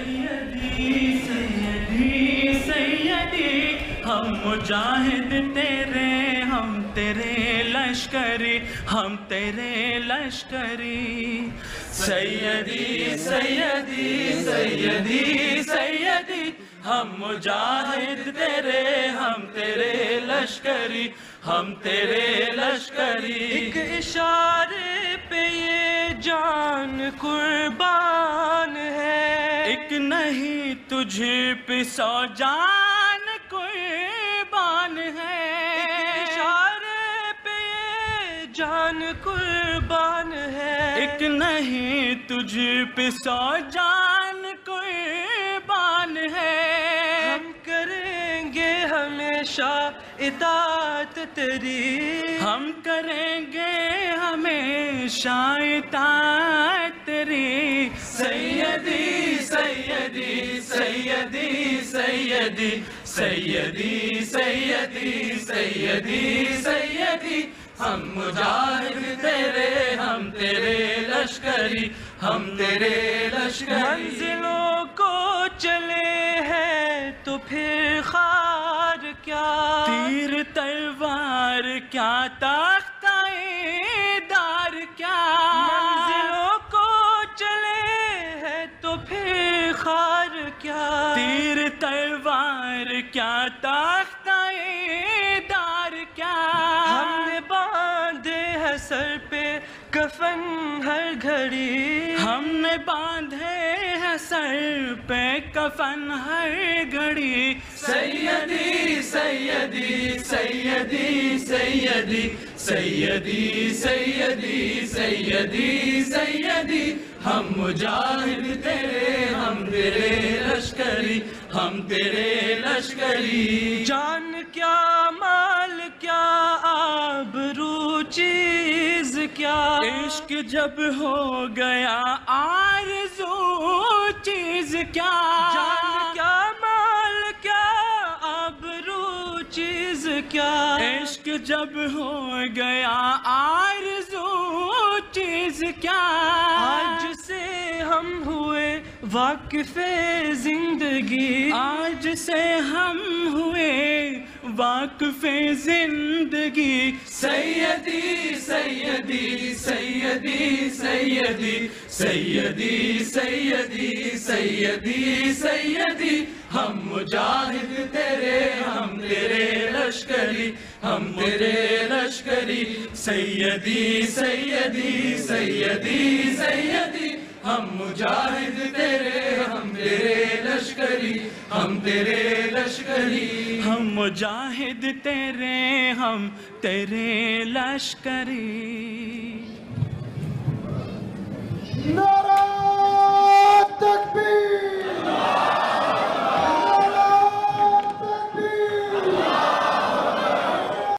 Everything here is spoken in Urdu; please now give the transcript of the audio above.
سیدی سیدی سیدی ہم مجاہد تیرے، ہم تیرے لشکری، ہم تیرے لشکری. سیدی سیدی سیدی سیدی ہم مجاہد تیرے، ہم تیرے لشکری، ہم تیرے لشکری. ایک اشارے پہ یہ جان قربان ہے، ایک نہیں تجھ پہ 100 جان قربان ہے. ایک اشارے پہ یہ جان قربان ہے، ایک نہیں تجھ پہ 100 جان قربان ہے. ہم کریں گے ہمیشہ اطاعت تیری، ہم کریں گے ہمیشہ اطاعت تیری. سیدی سیدی سیدی سیدی سیدی سیدی سیدی سیدی ہم مجاہد تیرے، ہم تیرے لشکری، ہم تیرے لشکری. منزلوں کو چلے ہیں تو پھر خار کیا، تیر تلوار کیا، تختہ دار کیا. منزلوں کو چلے ہیں تو پھر خار کیا، تیر تلوار کیا، تختہ دار کیا. ہم نے باندھے ہے سر پہ کفن ہر گھڑی، ہم نے باندھے ہیں سر پہ کفن ہر گھڑی. سیدی سیدی سیدی سیدی سیدی سیدی سیدی سیدی ہم مجاہد تیرے، ہم تیرے لشکری، ہم تیرے لشکری. جان کیا مال کیا آبرو چیز کیا، عشق جب ہو گیا آرزو چیز کیا. جان کیا مال کیا آبرو چیز کیا، عشق جب ہو گیا آرزو چیز کیا. آج سے ہم ہوئے واقف زندگی، آج سے ہم ہوئے واقف زندگی. سیدی سیدی سیدی سیدی سیدی سیدی سیدی سیدی ہم مجاہد تیرے، ہم تیرے لشکری، ہم تیرے لشکری. سیدی سیدی سیدی سیدی ہم مجاہد تیرے، ہم تیرے لشکری، ہم تیرے لشکری. ہم مجاہد تیرے، ہم تیرے لشکری.